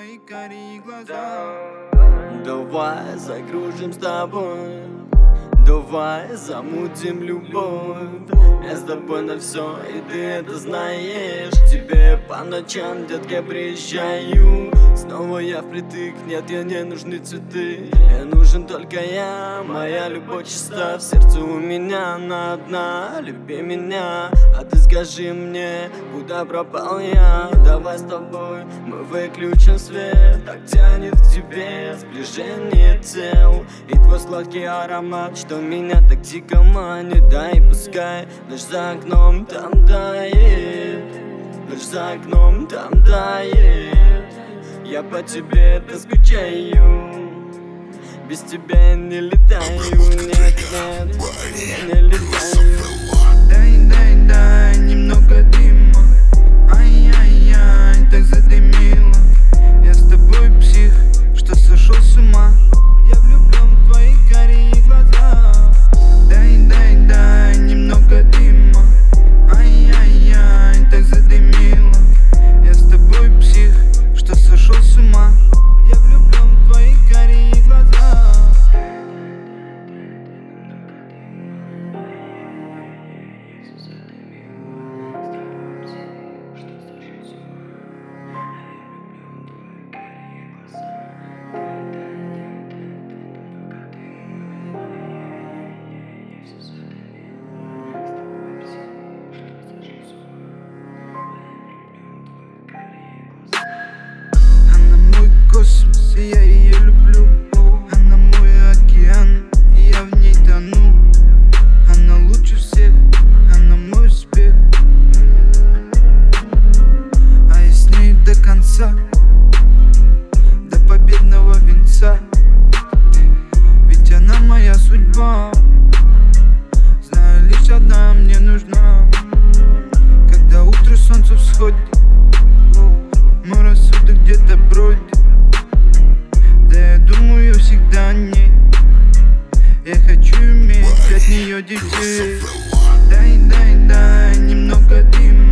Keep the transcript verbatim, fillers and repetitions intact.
твои карие глаза. Давай закружим с тобой, давай замутим любовь. Я с тобой на все, и ты это знаешь. Тебе по ночам, детка, приезжаю. Снова я впритык, нет, я не нужны цветы. Я нужен только я, моя любовь чиста. В сердце у меня она одна, люби меня. А ты скажи мне, куда пропал я? Давай с тобой мы выключим свет. Так тянет к тебе сближение тел. И твой сладкий аромат, что меня так дико манит. Да и пускай ночь за окном там тает, ночь за окном там тает. Я по тебе так скучаю, без тебя я не летаю. Нет, нет, я не летаю. Дай, дай, дай немного дыма. Ай-яй-яй, так задымило. Я с тобой псих, что сошел с ума. Я влюблен в твои карие глаза. Дай, дай, дай немного дыма. Ай-яй-яй, так задымило. Я с тобой псих, что сошел с ума. Я влюблен в твои карие глаза. Она мой космос, и я ее люблю. Она мой океан, и я в ней тону. Она лучше всех, она мой успех. А я с ней до конца, до победного венца. Ведь она моя судьба. Знаю, лишь одна мне нужна. Когда утро солнце всходит, мой рассудок где-то бродит. Да я думаю всегда о ней. Я хочу иметь от нее детей. Дай, дай, дай немного дыма.